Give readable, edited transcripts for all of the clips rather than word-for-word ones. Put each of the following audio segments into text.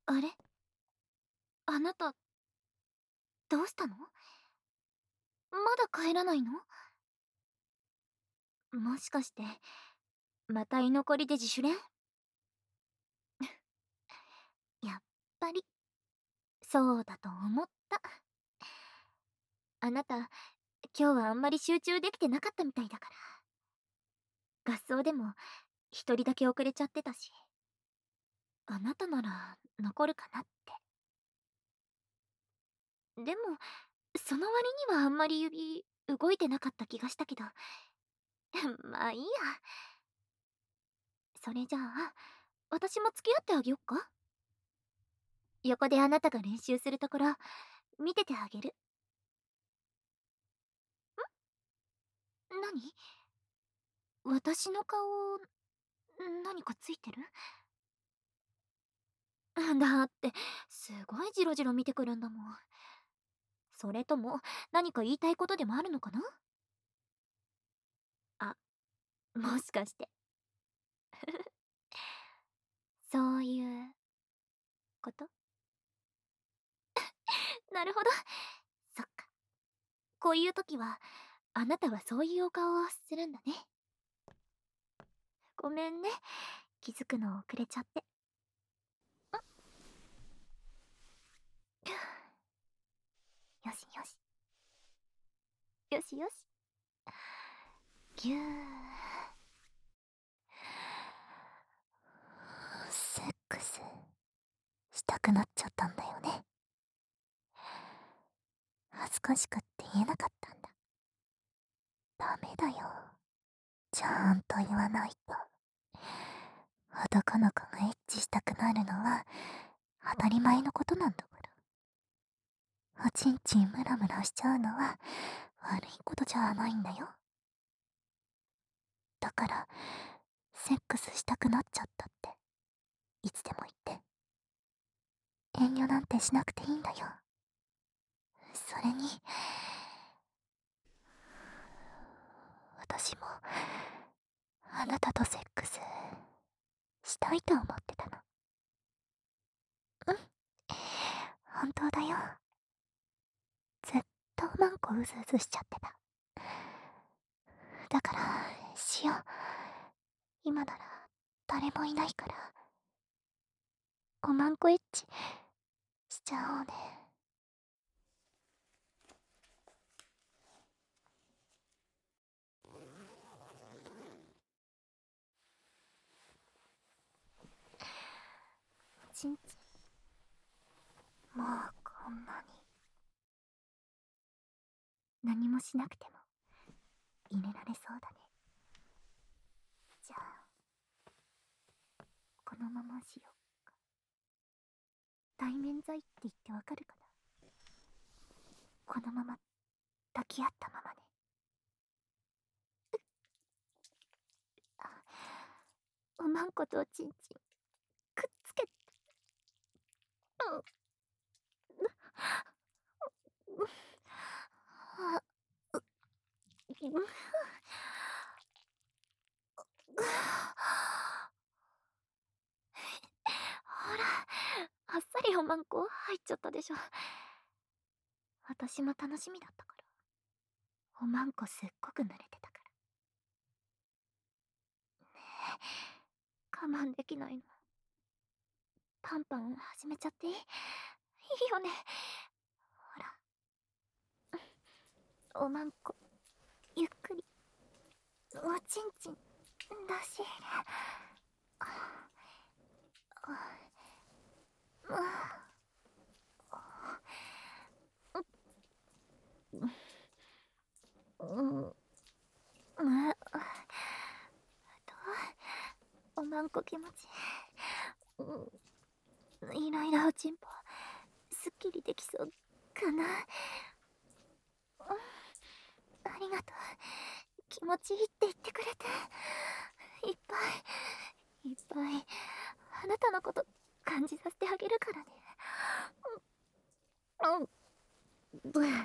あれ、あなた、どうしたの？まだ帰らないの？もしかして、また居残りで自主練？やっぱり、そうだと思った。あなた、今日はあんまり集中できてなかったみたいだから。合奏でも、一人だけ遅れちゃってたし。あなたなら、残るかなって。でも、その割にはあんまり指、動いてなかった気がしたけど。まあいいや。それじゃあ、私も付き合ってあげよっか？横であなたが練習するところ、見ててあげる。何？私の顔、何かついてる？だって、すごいジロジロ見てくるんだもん。それとも、何か言いたいことでもあるのかな？あ、もしかして。そういうこと？なるほど。そっか。こういう時は、あなたはそういうお顔をするんだね。ごめんね。気づくの遅れちゃって。よしよし。よしよし。ぎゅー。セックスしたくなっちゃったんだよね。恥ずかしくって言えなかったんだ。ダメだよ。ちゃんと言わないと。男の子がエッチしたくなるのは当たり前のことなんだから。おちんちんムラムラしちゃうのは悪いことじゃないんだよ。だから、セックスしたくなっちゃったって、いつでも言って。遠慮なんてしなくていいんだよ。それに、私も、あなたとセックス、したいと思ってたの。うん、本当だよ。ずっとマンコうずうずしちゃってた。だから、しよう。今なら、誰もいないから。おまんこエッチ、しちゃおうね。ちんちん、もうこんなに。何もしなくても、入れられそうだね。じゃあ、このまましようか。対面罪って言ってわかるかな？このまま、抱き合ったままね。あ、おまんことおちんちん、くっつけて。うん。うん。あ、うん。ほら、あっさりおまんこ入っちゃったでしょ。私も楽しみだったから。おまんこすっごく濡れてたから。我慢できないの。パンパン始めちゃっていい？いいよね。ほら、おまんこ、ゆっくり、おちんちん、だし。うん、おまんこ気持ちいい。イライラおちんぽ、すっきりできそうかな。ありがとう。気持ちいいって言ってくれて。いっぱい、いっぱい、あなたのこと感じさせてあげるからね。うん。ブー。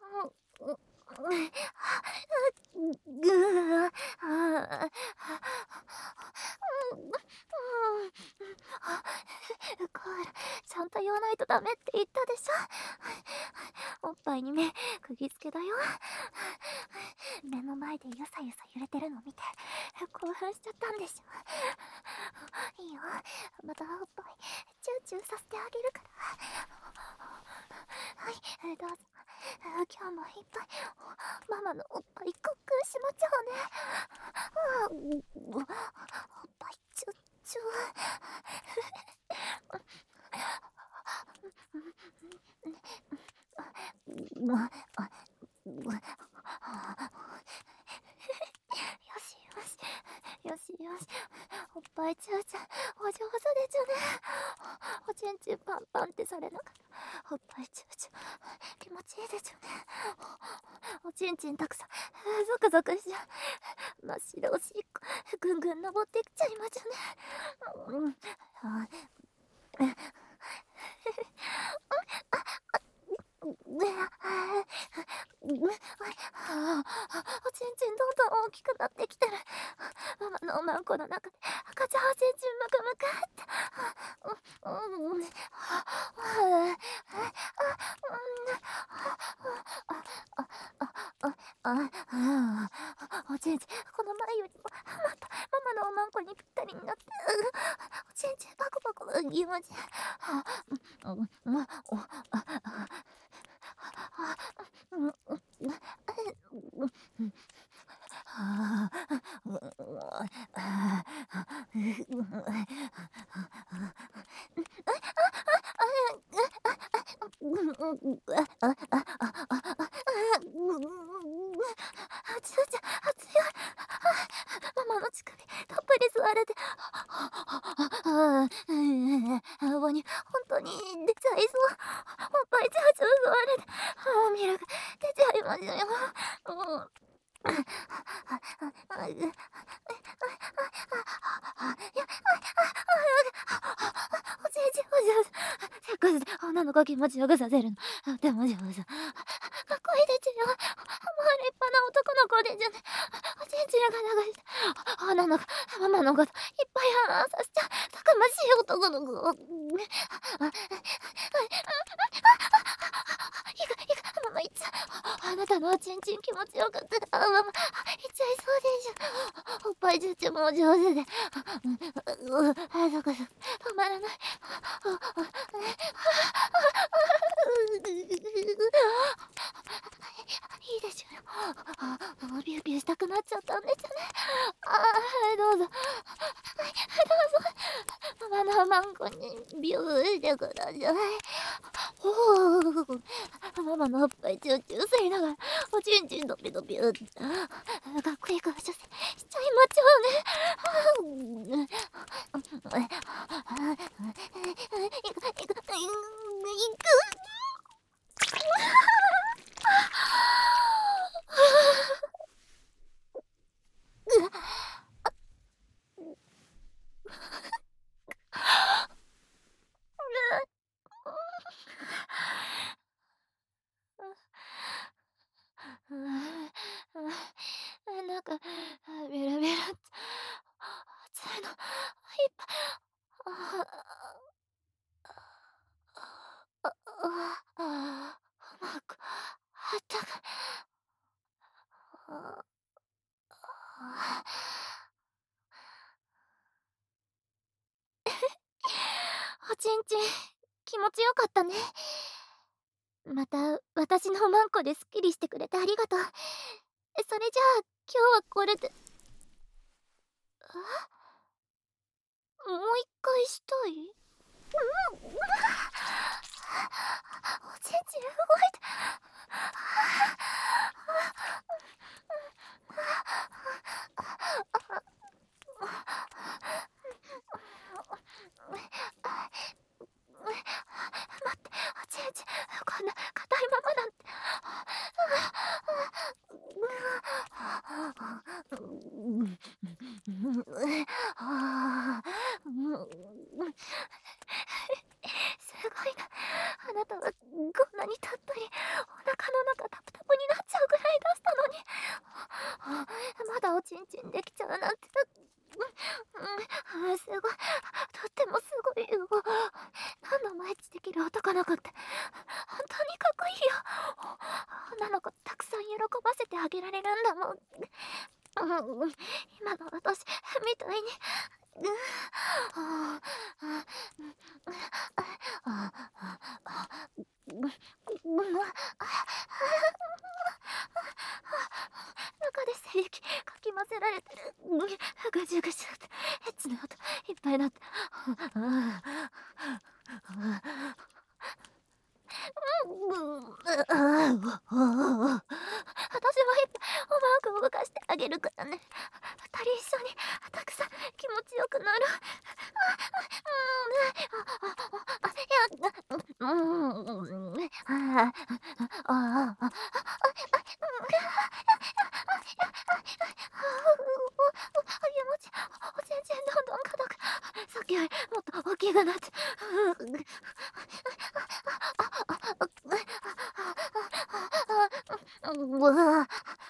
ぐー。 ぱいに目釘付けだよ。目の前でゆさゆさ揺れてるの見て興奮しちゃったんでしょ。いいよ、またおっぱいチューチューさせてあげるから。はい、どうぞ。今日もいっぱいママのおっぱいコックンしまっちゃうね。おっぱいチュッチュー。よしよしよしよし、おっぱいチューチューお上手でちゅね。おちんちんパンパンってされながらおっぱいチューチュー気持ちいいでちゅね。おちんちんたくさんゾクゾクしちゃう。真っ白おしっこぐんぐん登ってきちゃいまちゅね。おちんちんどんどん大きくなってきてる。ママのおまんこの中で赤ちゃんおちんちんむくむくって。おちんちんこの前よりもママのおまんこにぴったりになって、おちんちんパクパク気持ちいい。ママの乳首たっぷり吸われて、ワニ本当に出ちゃいそう。おっぱいちゃちゃ吸われて、ミルク出ちゃいますよ。おじいちゃんお上手。せっかくで女の子気持ちよくさせるのとても上手。かっこいいでちゅよ。もう立派な男の子でちゅね。おちんちんが長いして女の子ママのこといっぱい話させちゃうたくましい男の子。ママいっちゃう。あなたのおちんちん気持ちよかった。ママいっちゃいそうでしょ。おっぱいチューチューも上手で、そこそこ止まらない。いいでしょうよ。ビュービューしたくなっちゃったんでちゅね。どうぞ。ママのマンコにビューしてください。ママのおっぱいチューチュー吸いながらおちんちんドビドビューってかっこいいから出世しちゃいまちょうね。いく。なんかベラベラって熱いのいっぱい。うまくあったかおちんちん気持ちよかったね。また私のマンコですっきりしてくれてありがとう。それじゃあ今日はこれで。もう一回したい。おちんちん動いて。待って、おちんちんこんな硬いままなんて。すごいな。あなたはこんなにたっぷりお腹の中タプタプになっちゃうぐらい出したのに、まだおちんちんできちゃうなんて。すごい。とってもすごいよ。何の毎日できる男の子って本当にかっこいいよ。 女の子たくさん喜ばせてあげられるんだもん。今の私みたいに。中で精液かき混ぜられてる。ぐじゅぐじゅってエッチな音いっぱいだって。私もうまく動かしてあげるからね。二人一緒にたくさん気持ちよくなる。おちんちんどんどん硬く、さっきよりもっと大きくなって。うわ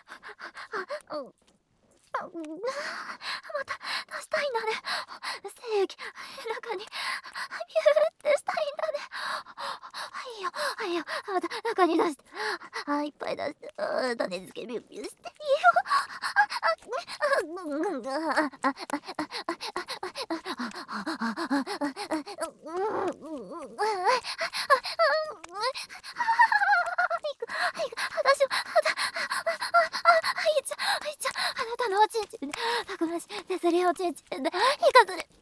また出したいんだね。精液中にビューってしたいんだね。はいよはいよ、また中に出して、いっぱい出して、種付けビュービューしていいよ。私はあなたのおちんちんでたくましい手すりおちんちんでいかずれ。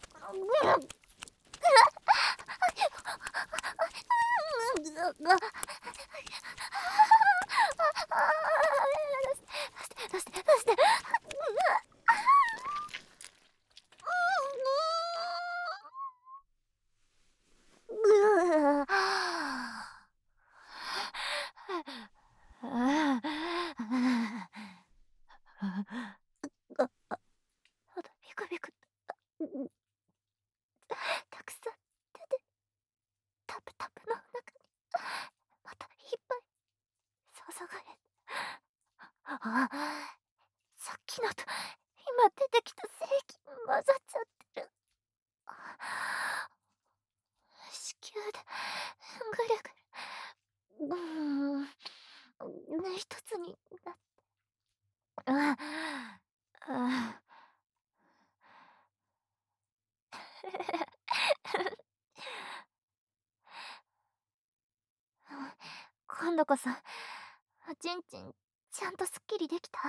出してビクビクたくさん出て、タプタプの中にまたいっぱい注がれ。さっきのと今出てきた精液混ざっちゃってる。子宮でぐるぐる一つになって。ああ今度こそおちんちんちゃんとすっきりできた？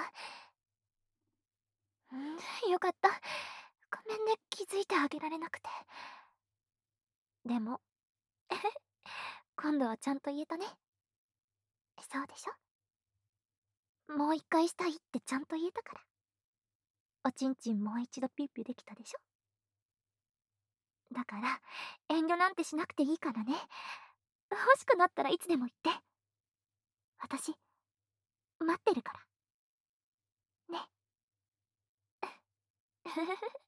よかった。ごめんね、気づいてあげられなくて。でも今度はちゃんと言えたね。そうでしょ？もう一回したいってちゃんと言えたから。おちんちんもう一度ピュッピュできたでしょ？だから遠慮なんてしなくていいからね。欲しくなったらいつでも言って。私待ってるからね。